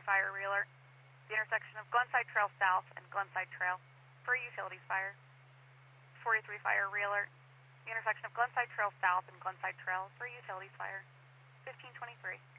fire realert. The intersection of Glenside Trail South and Glenside Trail for a utilities fire. 43 fire realert. The intersection of Glenside Trail South and Glenside Trail for a utilities fire. 1523.